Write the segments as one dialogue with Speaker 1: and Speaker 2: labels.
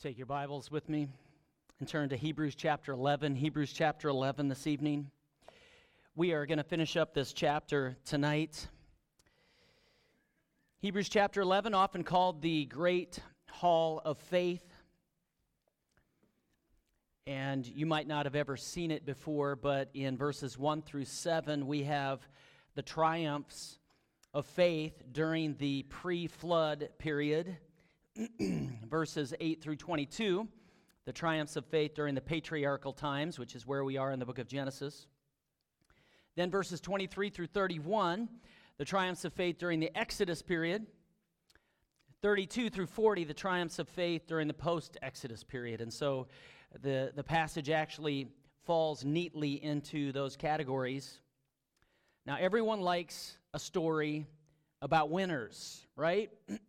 Speaker 1: Take your Bibles with me and turn to Hebrews chapter 11. Hebrews chapter 11 this evening. We are going to finish up this chapter tonight. Hebrews chapter 11, often called the Great Hall of Faith. And you might not have ever seen it before, but in verses 1 through 7, we have the triumphs of faith during the pre-flood period. Verses 8 through 22, the triumphs of faith during the patriarchal times, which is where we are in the book of Genesis. Then verses 23 through 31, the triumphs of faith during the Exodus period. 32 through 40, the triumphs of faith during the post-Exodus period. And so the passage actually falls neatly into those categories. Now, everyone likes a story about winners, right?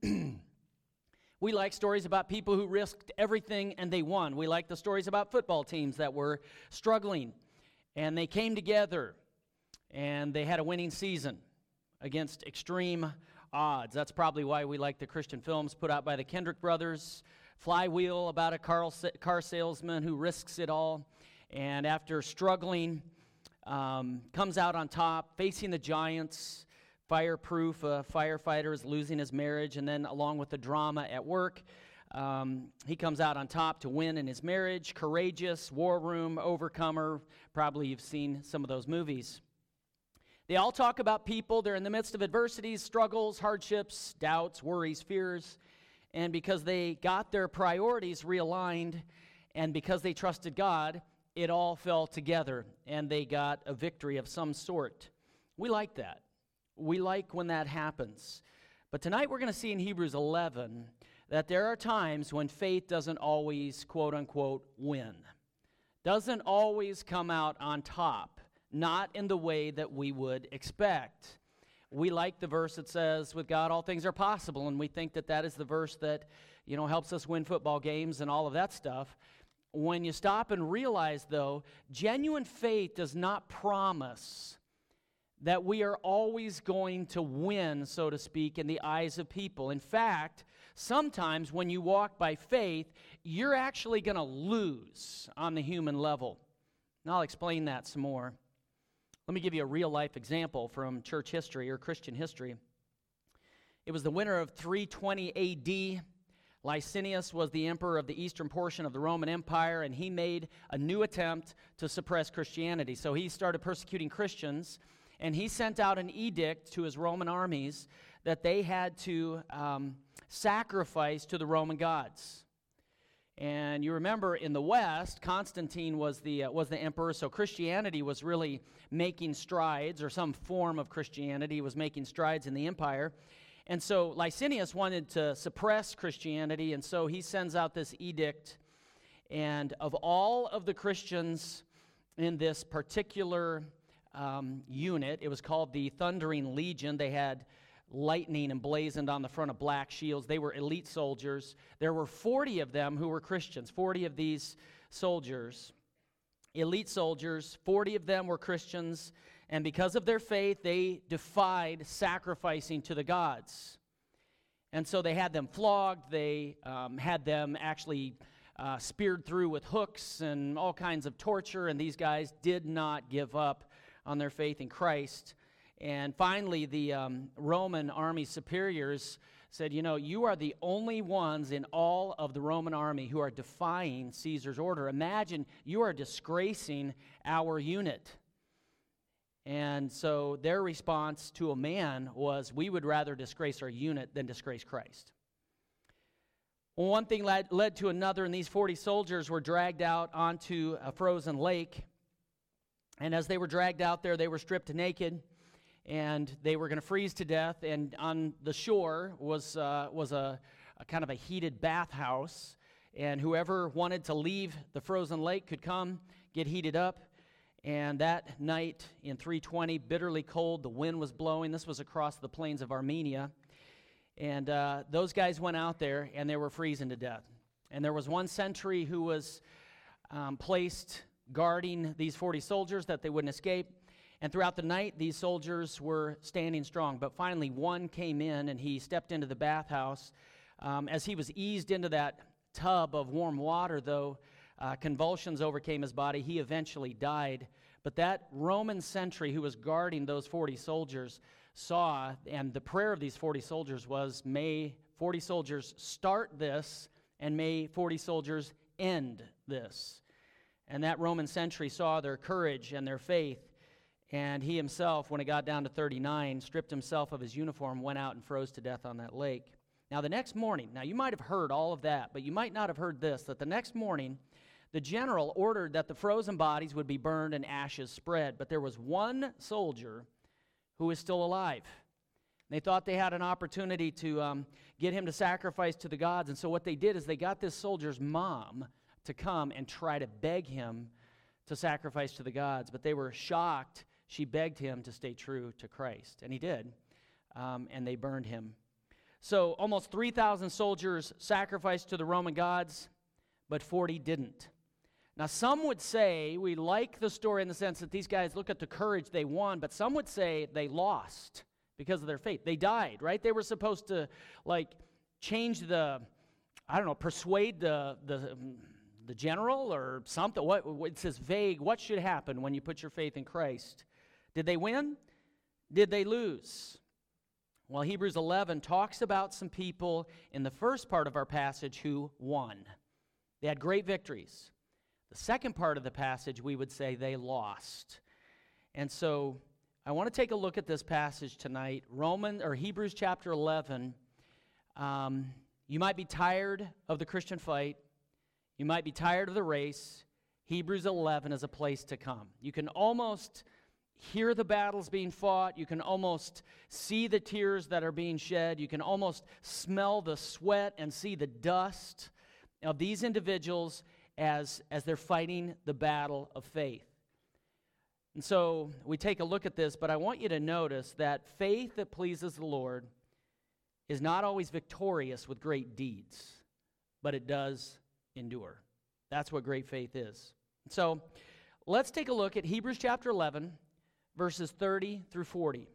Speaker 1: We like stories about people who risked everything and they won. We like the stories about football teams that were struggling and they came together and they had a winning season against extreme odds. That's probably why we like the Christian films put out by the Kendrick brothers. Flywheel, about a car salesman who risks it all and after struggling comes out on top, facing the giants. Fireproof, a firefighter is losing his marriage, and then along with the drama at work, he comes out on top to win in his marriage. Courageous, War Room, Overcomer. Probably you've seen some of those movies. They all talk about people. They're in the midst of adversities, struggles, hardships, doubts, worries, fears. And because they got their priorities realigned and because they trusted God, it all fell together and they got a victory of some sort. We like that. We like when that happens. But tonight we're going to see in Hebrews 11 that there are times when faith doesn't always, quote-unquote, win. Doesn't always come out on top. Not in the way that we would expect. We like the verse that says, with God all things are possible, and we think that that is the verse that, helps us win football games and all of that stuff. When you stop and realize, though, genuine faith does not promise that we are always going to win, so to speak, in the eyes of people. In fact, sometimes when you walk by faith, you're actually going to lose on the human level. And I'll explain that some more. Let me give you a real-life example from church history or Christian history. It was the winter of 320 A.D. Licinius was the emperor of the eastern portion of the Roman Empire, and he made a new attempt to suppress Christianity. So he started persecuting Christians, and he sent out an edict to his Roman armies that they had to sacrifice to the Roman gods. And you remember in the West, Constantine was the emperor, so Christianity was really making strides, or some form of Christianity was making strides in the empire. And so Licinius wanted to suppress Christianity, and so he sends out this edict. And of all of the Christians in this particular unit, it was called the Thundering Legion. They had lightning emblazoned on the front of black shields. They were elite soldiers. There were 40 of them who were Christians, 40 of these soldiers, elite soldiers, 40 of them were Christians, and because of their faith, they defied sacrificing to the gods. And so they had them flogged, they had them actually speared through with hooks and all kinds of torture, and these guys did not give up on their faith in Christ. And finally, the Roman army superiors said, you are the only ones in all of the Roman army who are defying Caesar's order. Imagine you are disgracing our unit. And so their response to a man was, we would rather disgrace our unit than disgrace Christ. Well, one thing led to another, and these 40 soldiers were dragged out onto a frozen lake. And as they were dragged out there, they were stripped naked, and they were going to freeze to death. And on the shore was a kind of a heated bathhouse, and whoever wanted to leave the frozen lake could come, get heated up. And that night in 320, bitterly cold, the wind was blowing. This was across the plains of Armenia. And those guys went out there, and they were freezing to death. And there was one sentry who was placed guarding these 40 soldiers that they wouldn't escape. And throughout the night, these soldiers were standing strong. But finally, one came in, and he stepped into the bathhouse. As he was eased into that tub of warm water, though convulsions overcame his body, he eventually died. But that Roman sentry who was guarding those 40 soldiers saw, and the prayer of these 40 soldiers was, may 40 soldiers start this, and may 40 soldiers end this. And that Roman sentry saw their courage and their faith, and he himself, when it got down to 39, stripped himself of his uniform, went out and froze to death on that lake. Now the next morning, now you might have heard all of that, but you might not have heard this, that the next morning, the general ordered that the frozen bodies would be burned and ashes spread, but there was one soldier who was still alive. They thought they had an opportunity to get him to sacrifice to the gods, and so what they did is they got this soldier's mom to come and try to beg him to sacrifice to the gods, but they were shocked. She begged him to stay true to Christ, and he did, and they burned him. So almost 3,000 soldiers sacrificed to the Roman gods, but 40 didn't. Now, some would say, we like the story in the sense that these guys, look at the courage they won, but some would say they lost because of their faith. They died, right? They were supposed to, change persuade the general or something. It's this vague, what should happen when you put your faith in Christ? Did they win? Did they lose? Well, Hebrews 11 talks about some people in the first part of our passage who won. They had great victories. The second part of the passage, we would say they lost. And so I want to take a look at this passage tonight, Hebrews chapter 11. You might be tired of the Christian fight. You might be tired of the race. Hebrews 11 is a place to come. You can almost hear the battles being fought. You can almost see the tears that are being shed. You can almost smell the sweat and see the dust of these individuals as they're fighting the battle of faith. And so we take a look at this, but I want you to notice that faith that pleases the Lord is not always victorious with great deeds, but it does endure. That's what great faith is. So let's take a look at Hebrews chapter 11, verses 30 through 40.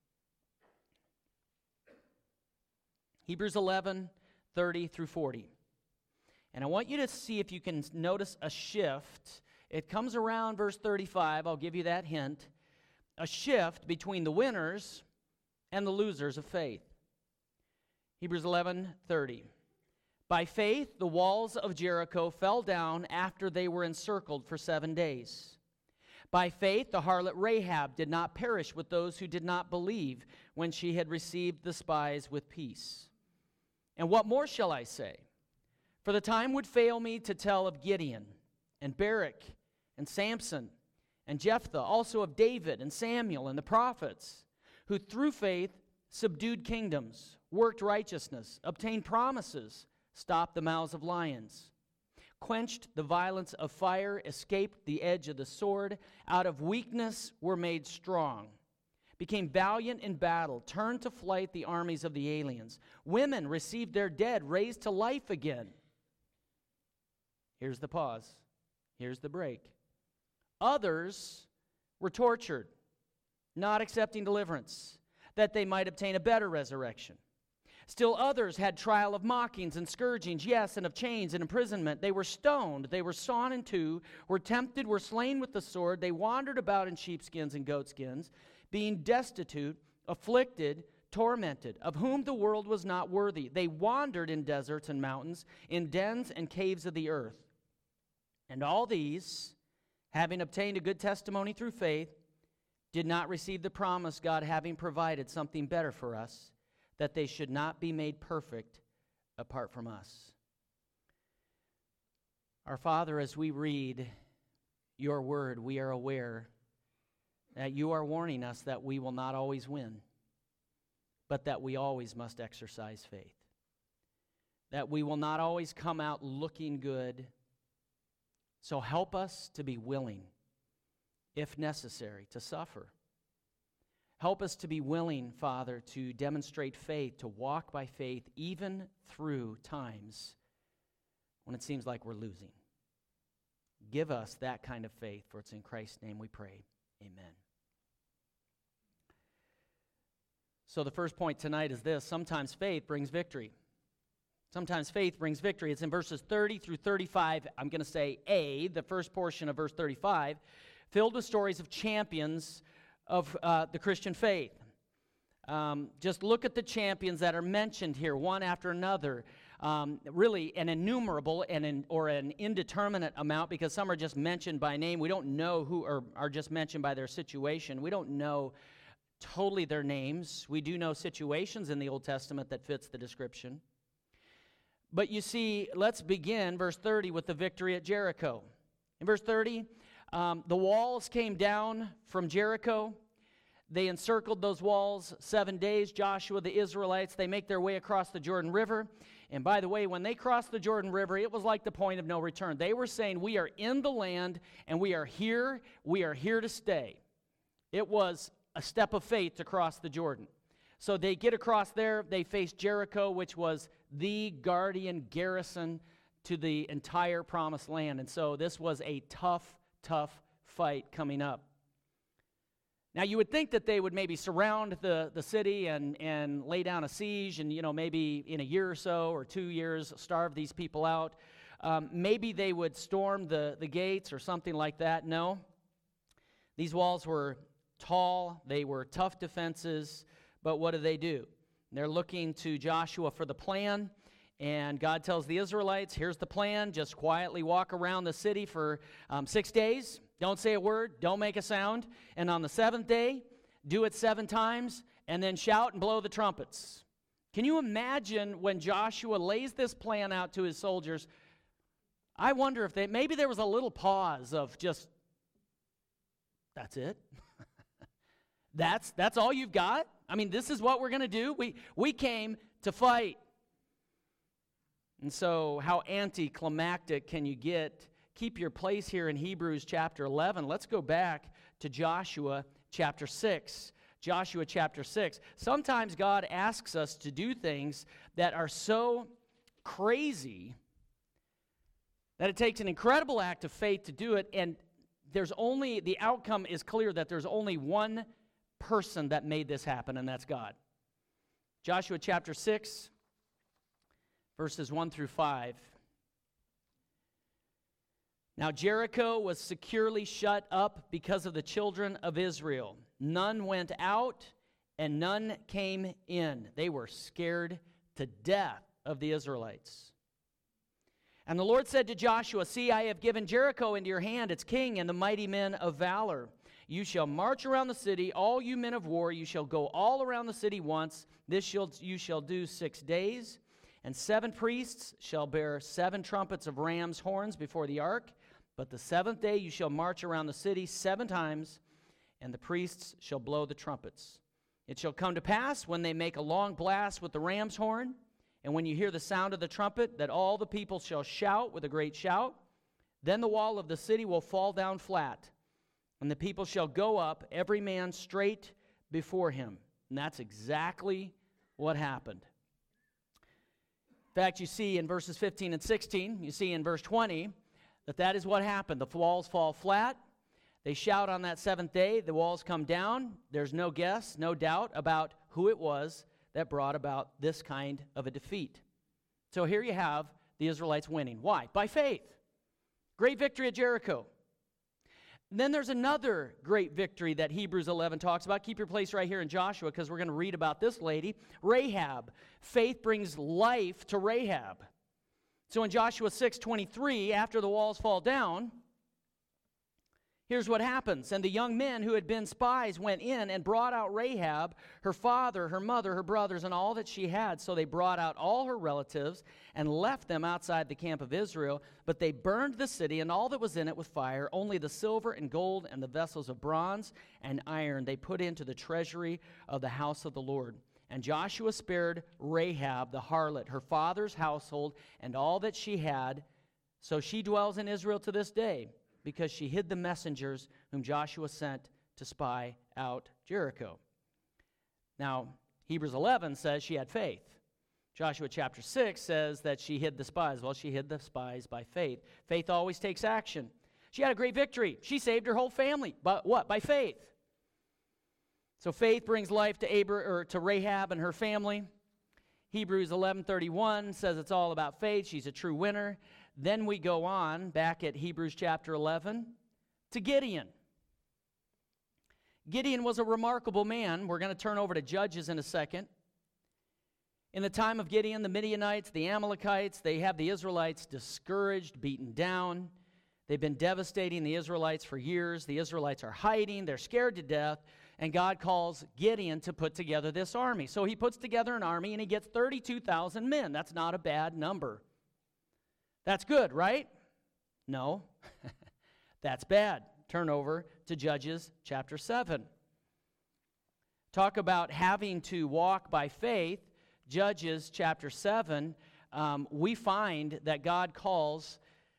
Speaker 1: Hebrews 11, 30 through 40. And I want you to see if you can notice a shift. It comes around verse 35. I'll give you that hint. A shift between the winners and the losers of faith. Hebrews 11:30. By faith, the walls of Jericho fell down after they were encircled for 7 days. By faith, the harlot Rahab did not perish with those who did not believe when she had received the spies with peace. And what more shall I say? For the time would fail me to tell of Gideon and Barak and Samson and Jephthah, also of David and Samuel and the prophets, who through faith subdued kingdoms, worked righteousness, obtained promises, stopped the mouths of lions, quenched the violence of fire, escaped the edge of the sword, out of weakness were made strong, became valiant in battle, turned to flight the armies of the aliens. Women received their dead raised to life again. Here's the pause. Here's the break. Others were tortured, not accepting deliverance, that they might obtain a better resurrection. Still others had trial of mockings and scourgings, yes, and of chains and imprisonment. They were stoned, they were sawn in two, were tempted, were slain with the sword. They wandered about in sheepskins and goatskins, being destitute, afflicted, tormented, of whom the world was not worthy. They wandered in deserts and mountains, in dens and caves of the earth. And all these, having obtained a good testimony through faith, did not receive the promise, God having provided something better for us, that they should not be made perfect apart from us. Our Father, as we read your word, we are aware that you are warning us that we will not always win, but that we always must exercise faith. That we will not always come out looking good. So help us to be willing, if necessary, to suffer. Help us to be willing, Father, to demonstrate faith, to walk by faith, even through times when it seems like we're losing. Give us that kind of faith, for it's in Christ's name we pray. Amen. So the first point tonight is this: sometimes faith brings victory. Sometimes faith brings victory. It's in verses 30 through 35. I'm going to say A, the first portion of verse 35, filled with stories of champions of the Christian faith. Just look at the champions that are mentioned here, one after another. Really an innumerable or an indeterminate amount, because some are just mentioned by name. We don't know who are just mentioned by their situation. We don't know totally their names. We do know situations in the Old Testament that fits the description. But you see, let's begin, verse 30, with the victory at Jericho. In verse 30, the walls came down from Jericho. They encircled those walls 7 days. Joshua, the Israelites, they make their way across the Jordan River. And by the way, when they crossed the Jordan River, it was like the point of no return. They were saying, we are in the land, and we are here to stay. It was a step of faith to cross the Jordan. So they get across there, they face Jericho, which was the guardian garrison to the entire promised land. And so this was a tough fight coming up. Now you would think that they would maybe surround the city and lay down a siege and, maybe in a year or so or 2 years starve these people out. Maybe they would storm the gates or something like that. No. These walls were tall, they were tough defenses, but what do? They're looking to Joshua for the plan, and God tells the Israelites, here's the plan, just quietly walk around the city for 6 days, don't say a word, don't make a sound, and on the seventh day, do it 7 times, and then shout and blow the trumpets. Can you imagine when Joshua lays this plan out to his soldiers? I wonder if maybe there was a little pause of just, that's it? That's all you've got? I mean, this is what we're going to do? We came to fight. And so how anticlimactic can you get? Keep your place here in Hebrews chapter 11. Let's go back to Joshua chapter 6. Joshua chapter 6. Sometimes God asks us to do things that are so crazy that it takes an incredible act of faith to do it, and the outcome is clear that there's only one person that made this happen, and that's God. Joshua chapter 6, verses 1 through 5. Now Jericho was securely shut up because of the children of Israel. None went out, and none came in. They were scared to death of the Israelites. And the Lord said to Joshua, see, I have given Jericho into your hand, its king, and the mighty men of valor. You shall march around the city, all you men of war. You shall go all around the city once. This you shall do 6 days. And 7 priests shall bear 7 trumpets of ram's horns before the ark. But the 7th day you shall march around the city 7 times, and the priests shall blow the trumpets. It shall come to pass when they make a long blast with the ram's horn, and when you hear the sound of the trumpet, that all the people shall shout with a great shout. Then the wall of the city will fall down flat, and the people shall go up, every man straight before him. And that's exactly what happened. In fact, you see in verses 15 and 16, you see in verse 20, that is what happened. The walls fall flat. They shout on that 7th day. The walls come down. There's no guess, no doubt about who it was that brought about this kind of a defeat. So here you have the Israelites winning. Why? By faith. Great victory at Jericho. Then there's another great victory that Hebrews 11 talks about. Keep your place right here in Joshua, because we're going to read about this lady, Rahab. Faith brings life to Rahab. So in Joshua 6:23, after the walls fall down, here's what happens. And the young men who had been spies went in and brought out Rahab, her father, her mother, her brothers, and all that she had. So they brought out all her relatives and left them outside the camp of Israel. But they burned the city and all that was in it with fire. Only the silver and gold and the vessels of bronze and iron they put into the treasury of the house of the Lord. And Joshua spared Rahab the harlot, her father's household, and all that she had. So she dwells in Israel to this day, because she hid the messengers whom Joshua sent to spy out Jericho. Now, Hebrews 11 says she had faith. Joshua chapter 6 says that she hid the spies. Well, she hid the spies by faith. Faith always takes action. She had a great victory. She saved her whole family. But what? By faith. So faith brings life to Rahab and her family. Hebrews 11:31 says it's all about faith. She's a true winner. Then we go on back at Hebrews chapter 11 to Gideon. Gideon was a remarkable man. We're going to turn over to Judges in a second. In the time of Gideon, the Midianites, the Amalekites, they have the Israelites discouraged, beaten down. They've been devastating the Israelites for years. The Israelites are hiding. They're scared to death. And God calls Gideon to put together this army. So he puts together an army, and he gets 32,000 men. That's not a bad number. That's good, right? No. That's bad. Turn over to Judges chapter 7. Talk about having to walk by faith. Judges chapter 7, we find that God calls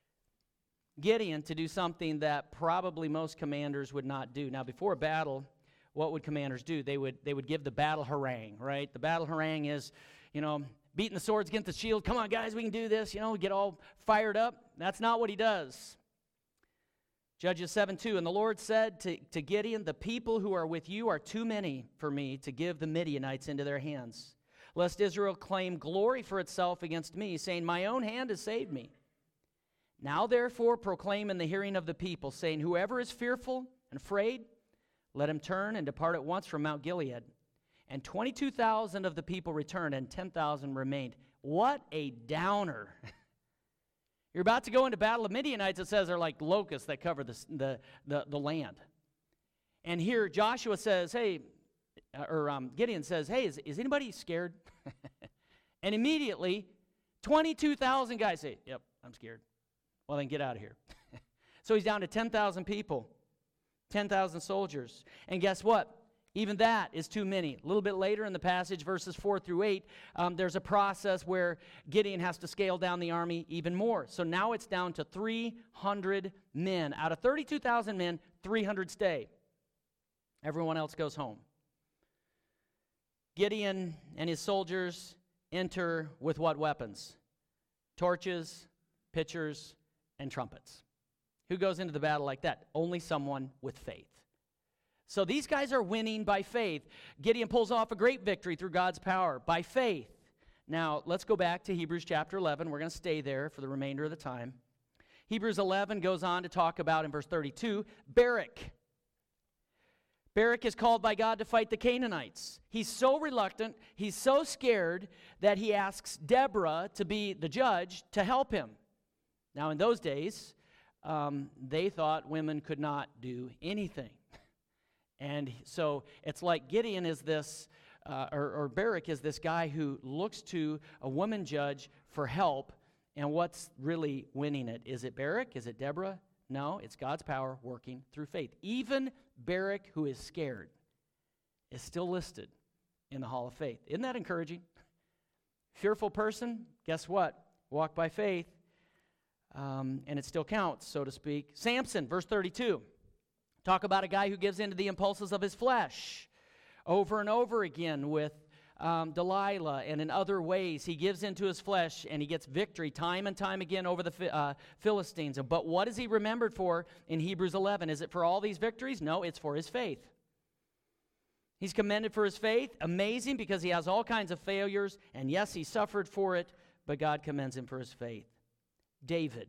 Speaker 1: Gideon to do something that probably most commanders would not do. Now, before a battle, what would commanders do? They would give the battle harangue, right? The battle harangue is, beating the swords against the shield. Come on, guys, we can do this. Get all fired up. That's not what he does. Judges 7:2, and the Lord said to Gideon, the people who are with you are too many for me to give the Midianites into their hands, lest Israel claim glory for itself against me, saying, my own hand has saved me. Now therefore proclaim in the hearing of the people, saying, whoever is fearful and afraid, let him turn and depart at once from Mount Gilead. And 22,000 of the people returned, and 10,000 remained. What a downer. You're about to go into battle. The Midianites, it says, are like locusts that cover the land. And here Joshua says, hey, Gideon says, hey, is anybody scared? And immediately, 22,000 guys say, yep, I'm scared. Well, then get out of here. So he's down to 10,000 people, 10,000 soldiers. And guess what? Even that is too many. A little bit later in the passage, verses 4 through 8, there's a process where Gideon has to scale down the army even more. So now it's down to 300 men. Out of 32,000 men, 300 stay. Everyone else goes home. Gideon and his soldiers enter with what weapons? Torches, pitchers, and trumpets. Who goes into the battle like that? Only someone with faith. So these guys are winning by faith. Gideon pulls off a great victory through God's power by faith. Now, let's go back to Hebrews chapter 11. We're going to stay there for the remainder of the time. Hebrews 11 goes on to talk about, in verse 32, Barak. Barak is called by God to fight the Canaanites. He's so reluctant, he's so scared, that he asks Deborah to be the judge to help him. Now, in those days, they thought women could not do anything. And so it's like Gideon is this, or Barak is this guy who looks to a woman judge for help. And what's really winning it? Is it Barak? Is it Deborah? No, it's God's power working through faith. Even Barak, who is scared, is still listed in the Hall of Faith. Isn't that encouraging? Fearful person, guess what? Walk by faith, and it still counts, so to speak. Samson, verse 32. Talk about a guy who gives in to the impulses of his flesh. Over and over again with Delilah and in other ways, he gives into his flesh and he gets victory time and time again over the Philistines. But what is he remembered for in Hebrews 11? Is it for all these victories? No, it's for his faith. He's commended for his faith. Amazing, because he has all kinds of failures. And yes, he suffered for it, but God commends him for his faith. David.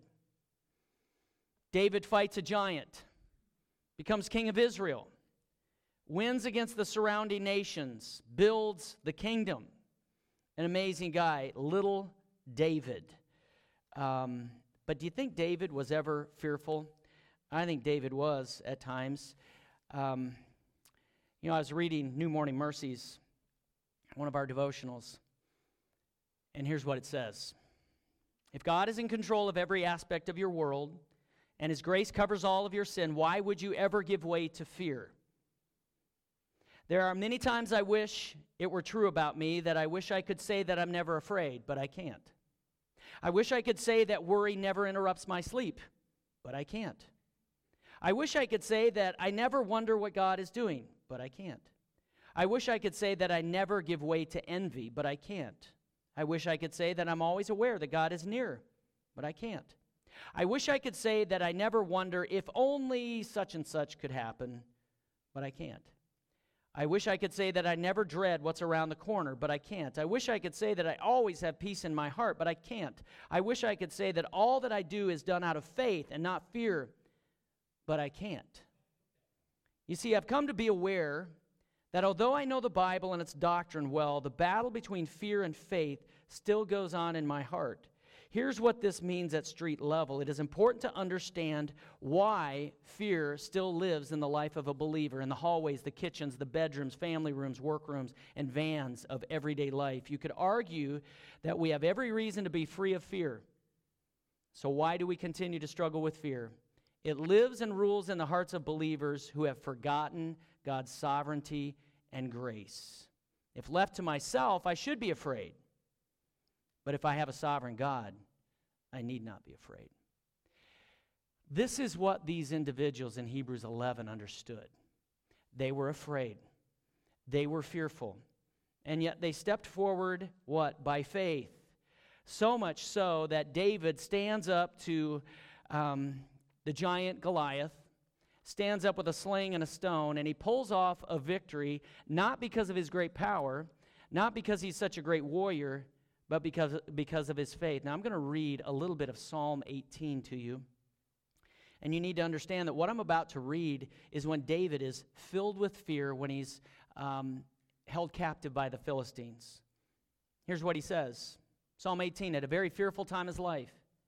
Speaker 1: David fights a giant. Becomes king of Israel, wins against the surrounding nations, builds the kingdom. An amazing guy, little David. But do you think David was ever fearful? I think David was at times. I was reading New Morning Mercies, one of our devotionals, and here's what it says. If God is in control of every aspect of your world, and His grace covers all of your sin, why would you ever give way to fear? There are many times I wish it were true about me, that I wish I could say that I'm never afraid, but I can't. I wish I could say that worry never interrupts my sleep, but I can't. I wish I could say that I never wonder what God is doing, but I can't. I wish I could say that I never give way to envy, but I can't. I wish I could say that I'm always aware that God is near, but I can't. I wish I could say that I never wonder if only such and such could happen, but I can't. I wish I could say that I never dread what's around the corner, but I can't. I wish I could say that I always have peace in my heart, but I can't. I wish I could say that all that I do is done out of faith and not fear, but I can't. You see, I've come to be aware that although I know the Bible and its doctrine well, the battle between fear and faith still goes on in my heart. Here's what this means at street level. It is important to understand why fear still lives in the life of a believer, in the hallways, the kitchens, the bedrooms, family rooms, workrooms, and vans of everyday life. You could argue that we have every reason to be free of fear. So why do we continue to struggle with fear? It lives and rules in the hearts of believers who have forgotten God's sovereignty and grace. If left to myself, I should be afraid. But if I have a sovereign God, I need not be afraid. This is what these individuals in Hebrews 11 understood. They were afraid. They were fearful. And yet they stepped forward, what? By faith. So much so that David stands up to the giant Goliath, stands up with a sling and a stone, and he pulls off a victory, not because of his great power, not because he's such a great warrior, but because of his faith. Now, I'm going to read a little bit of Psalm 18 to you. And you need to understand that what I'm about to read is when David is filled with fear, when he's held captive by the Philistines. Here's what he says. Psalm 18, at a very fearful time of his life.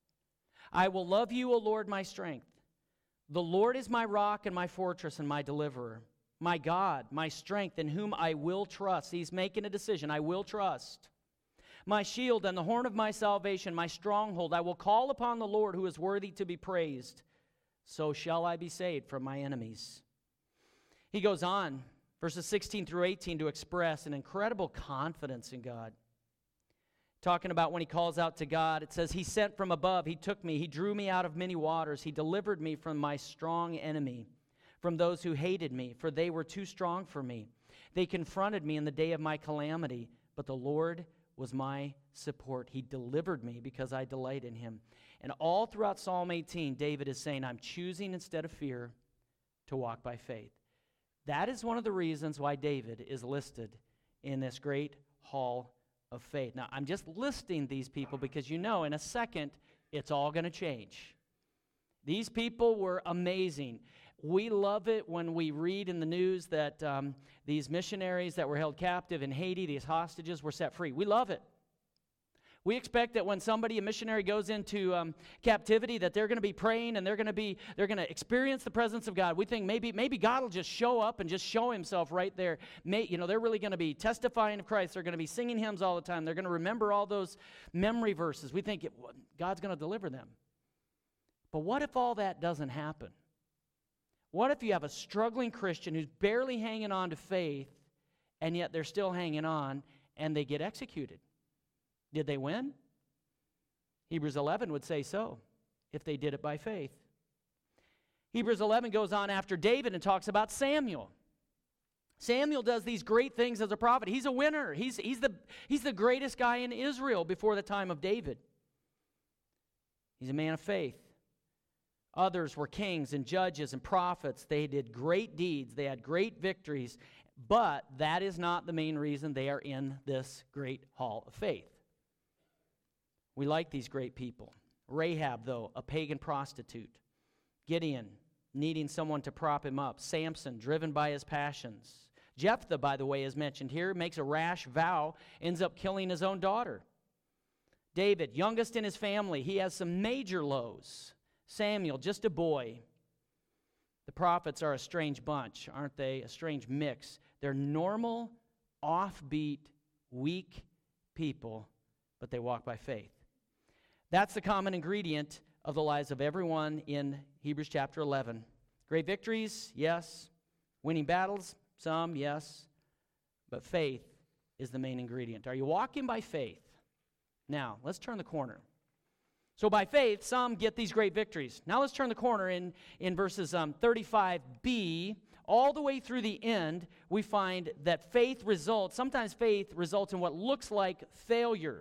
Speaker 1: I will love you, O Lord, my strength. The Lord is my rock and my fortress and my deliverer. My God, my strength, in whom I will trust. He's making a decision. I will trust. My shield and the horn of my salvation, my stronghold. I will call upon the Lord who is worthy to be praised. So shall I be saved from my enemies. He goes on, verses 16 through 18, to express an incredible confidence in God. Talking about when he calls out to God, it says, He sent from above, He took me, He drew me out of many waters, He delivered me from my strong enemy, from those who hated me, for they were too strong for me. They confronted me in the day of my calamity, but the Lord was my support. He delivered me because I delight in Him. And all throughout Psalm 18, David is saying, I'm choosing instead of fear to walk by faith. That is one of the reasons why David is listed in this great hall of faith. Now, I'm just listing these people because you know in a second it's all going to change. These people were amazing. We love it when we read in the news that these missionaries that were held captive in Haiti, these hostages, were set free. We love it. We expect that when a missionary goes into captivity, that they're going to be praying and they're going to experience the presence of God. We think maybe God will just show up and just show Himself right there. They're really going to be testifying of Christ. They're going to be singing hymns all the time. They're going to remember all those memory verses. We think God's going to deliver them. But what if all that doesn't happen? What if you have a struggling Christian who's barely hanging on to faith, and yet they're still hanging on, and they get executed? Did they win? Hebrews 11 would say so, if they did it by faith. Hebrews 11 goes on after David and talks about Samuel. Samuel does these great things as a prophet. He's a winner. He's the greatest guy in Israel before the time of David. He's a man of faith. Others were kings and judges and prophets. They did great deeds. They had great victories. But that is not the main reason they are in this great hall of faith. We like these great people. Rahab, though, a pagan prostitute. Gideon, needing someone to prop him up. Samson, driven by his passions. Jephthah, by the way, is mentioned here, makes a rash vow, ends up killing his own daughter. David, youngest in his family, he has some major lows. Samuel, just a boy. The prophets are a strange bunch, aren't they? A strange mix. They're normal, offbeat, weak people, but they walk by faith. That's the common ingredient of the lives of everyone in Hebrews chapter 11. Great victories, yes. Winning battles, some, yes. But faith is the main ingredient. Are you walking by faith? Now, let's turn the corner. So by faith, some get these great victories. Now let's turn the corner in verses 35b. All the way through the end, we find that sometimes faith results in what looks like failure.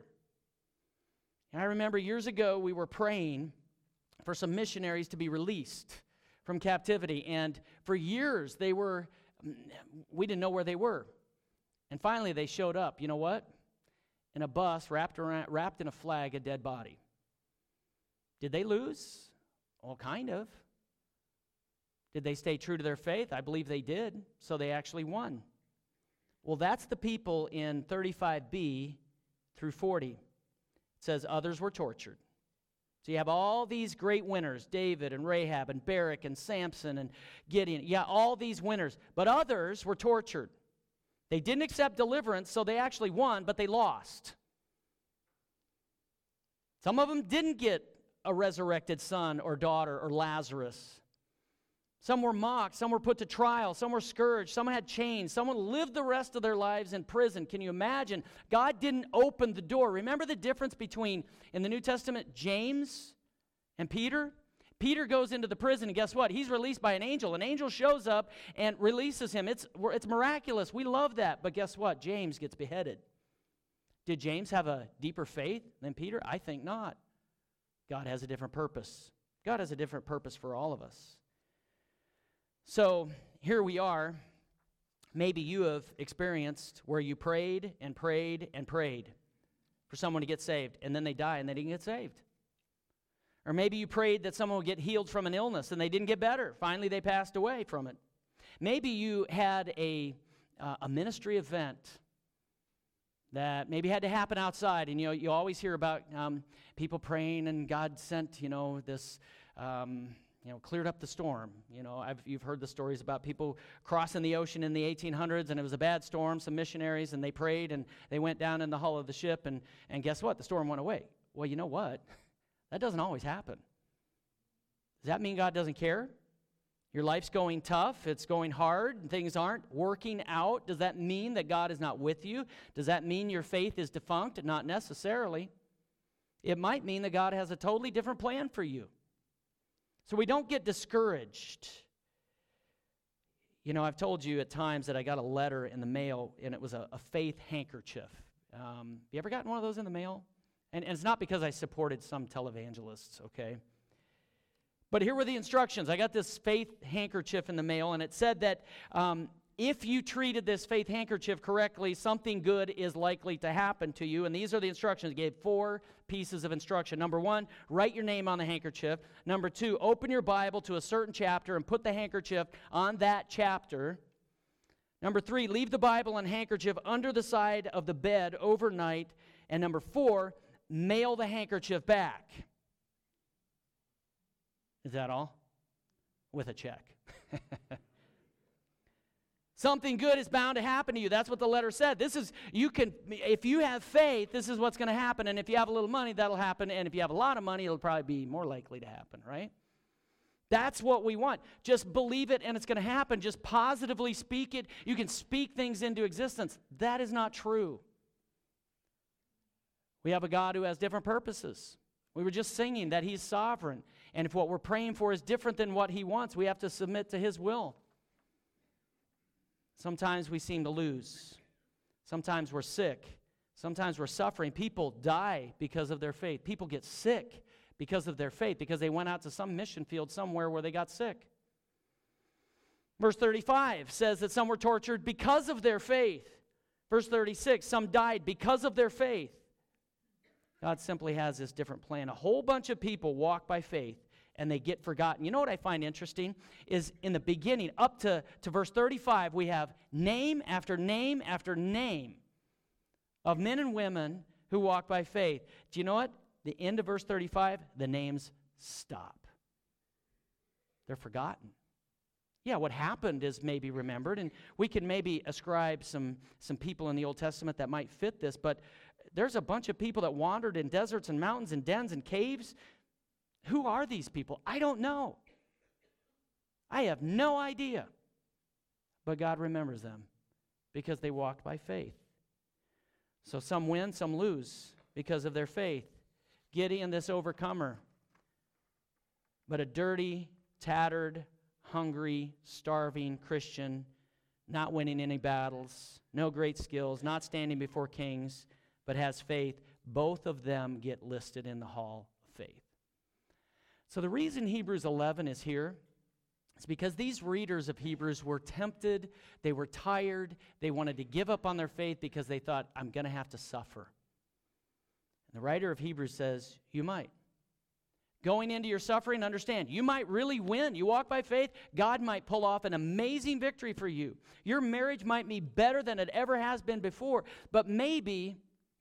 Speaker 1: And I remember years ago, we were praying for some missionaries to be released from captivity. And for years, they were we didn't know where they were. And finally they showed up. You know what? In a bus wrapped in a flag, a dead body. Did they lose? Well, kind of. Did they stay true to their faith? I believe they did. So they actually won. Well, that's the people in 35b through 40. It says others were tortured. So you have all these great winners, David and Rahab and Barak and Samson and Gideon. Yeah, all these winners. But others were tortured. They didn't accept deliverance, so they actually won, but they lost. Some of them didn't get a resurrected son or daughter or Lazarus. Some were mocked, some were put to trial, some were scourged, some had chains, someone lived the rest of their lives in prison. Can you imagine? God didn't open the door. Remember the difference between, in the New Testament, James and Peter? Peter goes into the prison, and guess what? He's released by an angel. An angel shows up and releases him. It's miraculous. We love that. But guess what? James gets beheaded. Did James have a deeper faith than Peter? I think not. God has a different purpose. God has a different purpose for all of us. So here we are. Maybe you have experienced where you prayed and prayed and prayed for someone to get saved, and then they die and they didn't get saved. Or maybe you prayed that someone would get healed from an illness and they didn't get better. Finally, they passed away from it. Maybe you had a ministry event that maybe had to happen outside, and you always hear about people praying and God sent this cleared up the storm. You've heard the stories about people crossing the ocean in the 1800s, and it was a bad storm, some missionaries, and they prayed, and they went down in the hull of the ship, and guess what? The storm went away. Well, you know what? That doesn't always happen. Does that mean God doesn't care? Your life's going tough, it's going hard, and things aren't working out. Does that mean that God is not with you? Does that mean your faith is defunct? Not necessarily. It might mean that God has a totally different plan for you. So we don't get discouraged. I've told you at times that I got a letter in the mail, and it was a faith handkerchief. You ever gotten one of those in the mail? And it's not because I supported some televangelists, okay? But here were the instructions. I got this faith handkerchief in the mail, and it said that if you treated this faith handkerchief correctly, something good is likely to happen to you. And these are the instructions. It gave 4 pieces of instruction. Number 1, write your name on the handkerchief. Number 2, open your Bible to a certain chapter and put the handkerchief on that chapter. Number 3, leave the Bible and handkerchief under the side of the bed overnight. And number 4, mail the handkerchief back. Is that all? With a check. Something good is bound to happen to you. That's what the letter said. If you have faith, this is what's going to happen. And if you have a little money, that'll happen. And if you have a lot of money, it'll probably be more likely to happen, right? That's what we want. Just believe it and it's going to happen. Just positively speak it. You can speak things into existence. That is not true. We have a God who has different purposes. We were just singing that He's sovereign. And if what we're praying for is different than what He wants, we have to submit to His will. Sometimes we seem to lose. Sometimes we're sick. Sometimes we're suffering. People die because of their faith. People get sick because of their faith, because they went out to some mission field somewhere where they got sick. Verse 35 says that some were tortured because of their faith. Verse 36, some died because of their faith. God simply has this different plan. A whole bunch of people walk by faith, and they get forgotten. You know what I find interesting is in the beginning, up to verse 35, we have name after name after name of men and women who walk by faith. Do you know what? The end of verse 35, the names stop. They're forgotten. Yeah, what happened is maybe remembered, and we can maybe ascribe some people in the Old Testament that might fit this, but there's a bunch of people that wandered in deserts and mountains and dens and caves. Who are these people? I don't know. I have no idea. But God remembers them because they walked by faith. So some win, some lose because of their faith. Gideon, this overcomer, but a dirty, tattered, hungry, starving Christian, not winning any battles, no great skills, not standing before kings, but has faith. Both of them get listed in the hall of faith. So the reason Hebrews 11 is here It's because these readers of Hebrews were tempted, they were tired, they wanted to give up on their faith because they thought, I'm going to have to suffer. And the writer of Hebrews says, you might. Going into your suffering, understand, you might really win. You walk by faith, God might pull off an amazing victory for you. Your marriage might be better than it ever has been before, but maybe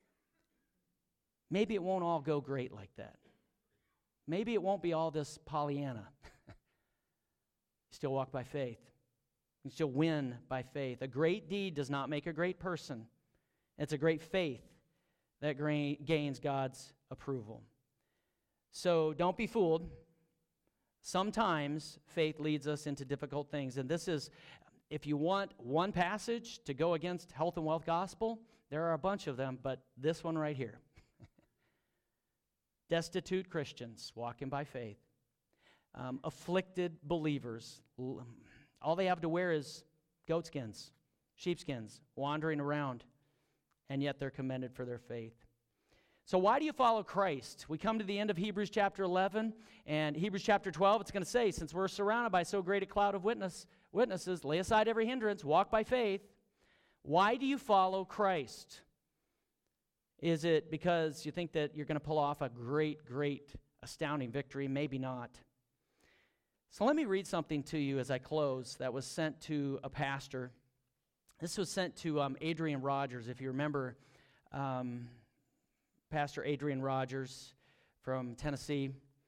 Speaker 1: it won't all go great like that. Maybe it won't be all this Pollyanna. You still walk by faith. You still win by faith. A great deed does not make a great person. It's a great faith that gains God's approval. So don't be fooled. Sometimes faith leads us into difficult things. And this is, if you want one passage to go against health and wealth gospel, there are a bunch of them, but this one right here. Destitute Christians walking by faith. Afflicted believers. All they have to wear is goat skins, sheepskins, wandering around, and yet they're commended for their faith. So why do you follow Christ? We come to the end of Hebrews chapter 11, and Hebrews chapter 12, it's going to say, since we're surrounded by so great a cloud of witnesses, lay aside every hindrance, walk by faith. Why do you follow Christ? Is it because you think that you're going to pull off a great, astounding victory? Maybe not. So let me read something to you as I close that was sent to a pastor. This was sent to Adrian Rogers, if you remember Pastor Adrian Rogers from Tennessee.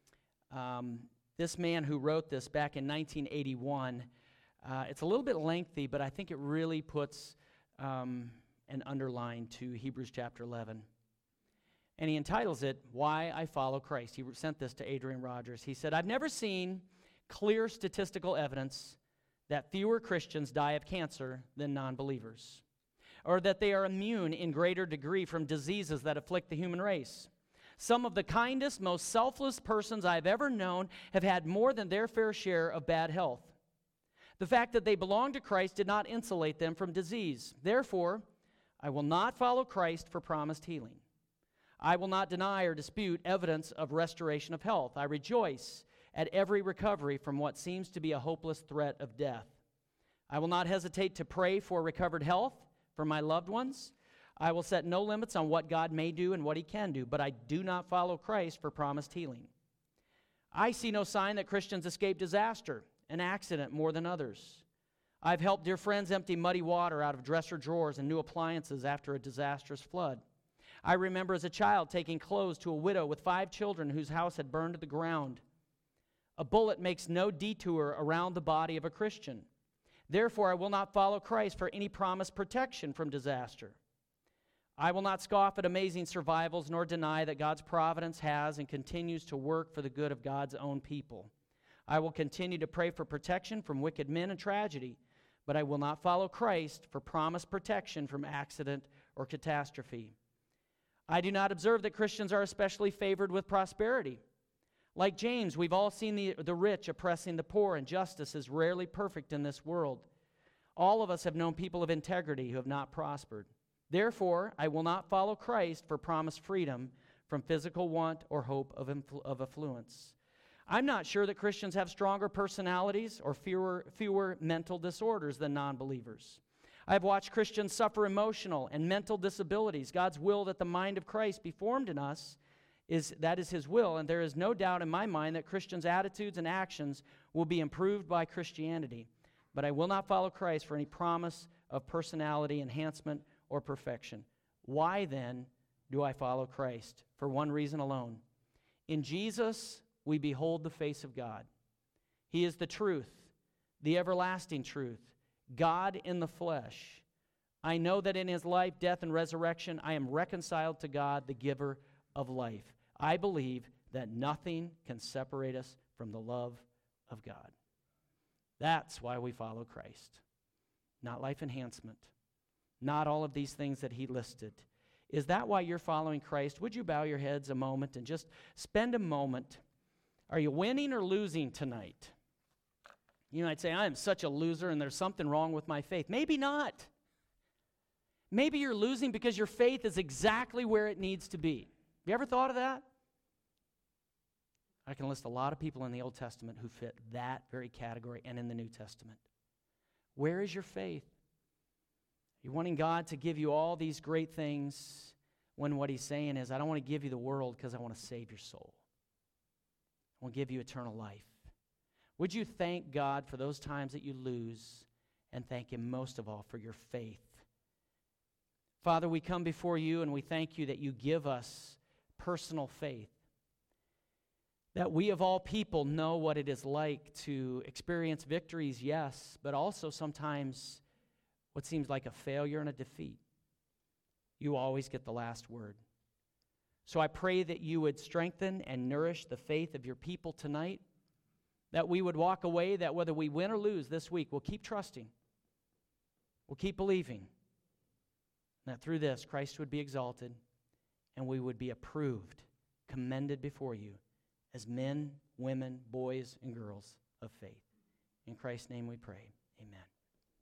Speaker 1: This man who wrote this back in 1981, it's a little bit lengthy, but I think it really puts an underline to Hebrews chapter 11. And he entitles it, Why I Follow Christ. He sent this to Adrian Rogers. He said, I've never seen clear statistical evidence that fewer Christians die of cancer than non-believers, or that they are immune in greater degree from diseases that afflict the human race. Some of the kindest, most selfless persons I've ever known have had more than their fair share of bad health. The fact that they belong to Christ did not insulate them from disease. Therefore, I will not follow Christ for promised healing. I will not deny or dispute evidence of restoration of health. I rejoice at every recovery from what seems to be a hopeless threat of death. I will not hesitate to pray for recovered health for my loved ones. I will set no limits on what God may do and what he can do, but I do not follow Christ for promised healing. I see no sign that Christians escape disaster, an accident more than others. I've helped dear friends empty muddy water out of dresser drawers and new appliances after a disastrous flood. I remember as a child taking clothes to a widow with 5 children whose house had burned to the ground. A bullet makes no detour around the body of a Christian. Therefore, I will not follow Christ for any promised protection from disaster. I will not scoff at amazing survivals nor deny that God's providence has and continues to work for the good of God's own people. I will continue to pray for protection from wicked men and tragedy, but I will not follow Christ for promised protection from accident or catastrophe. I do not observe that Christians are especially favored with prosperity. Like James, we've all seen the rich oppressing the poor, and justice is rarely perfect in this world. All of us have known people of integrity who have not prospered. Therefore, I will not follow Christ for promised freedom from physical want or hope of affluence. I'm not sure that Christians have stronger personalities or fewer mental disorders than non-believers. I've watched Christians suffer emotional and mental disabilities. God's will that the mind of Christ be formed in us is his will, and there is no doubt in my mind that Christians' attitudes and actions will be improved by Christianity. But I will not follow Christ for any promise of personality enhancement or perfection. Why then do I follow Christ? For one reason alone. In Jesus, we behold the face of God. He is the truth, the everlasting truth, God in the flesh. I know that in his life, death, and resurrection, I am reconciled to God, the giver of life. I believe that nothing can separate us from the love of God. That's why we follow Christ. Not life enhancement. Not all of these things that he listed. Is that why you're following Christ? Would you bow your heads a moment and just spend a moment? Are you winning or losing tonight? You might say, I am such a loser and there's something wrong with my faith. Maybe not. Maybe you're losing because your faith is exactly where it needs to be. Have you ever thought of that? I can list a lot of people in the Old Testament who fit that very category and in the New Testament. Where is your faith? You're wanting God to give you all these great things when what he's saying is, I don't want to give you the world because I want to save your soul. I want to give you eternal life. Would you thank God for those times that you lose and thank him most of all for your faith? Father, we come before you and we thank you that you give us personal faith. That we of all people know what it is like to experience victories, yes, but also sometimes what seems like a failure and a defeat. You always get the last word. So I pray that you would strengthen and nourish the faith of your people tonight, that we would walk away, that whether we win or lose this week, we'll keep trusting, we'll keep believing, and that through this, Christ would be exalted, and we would be approved, commended before you as men, women, boys, and girls of faith. In Christ's name we pray. Amen.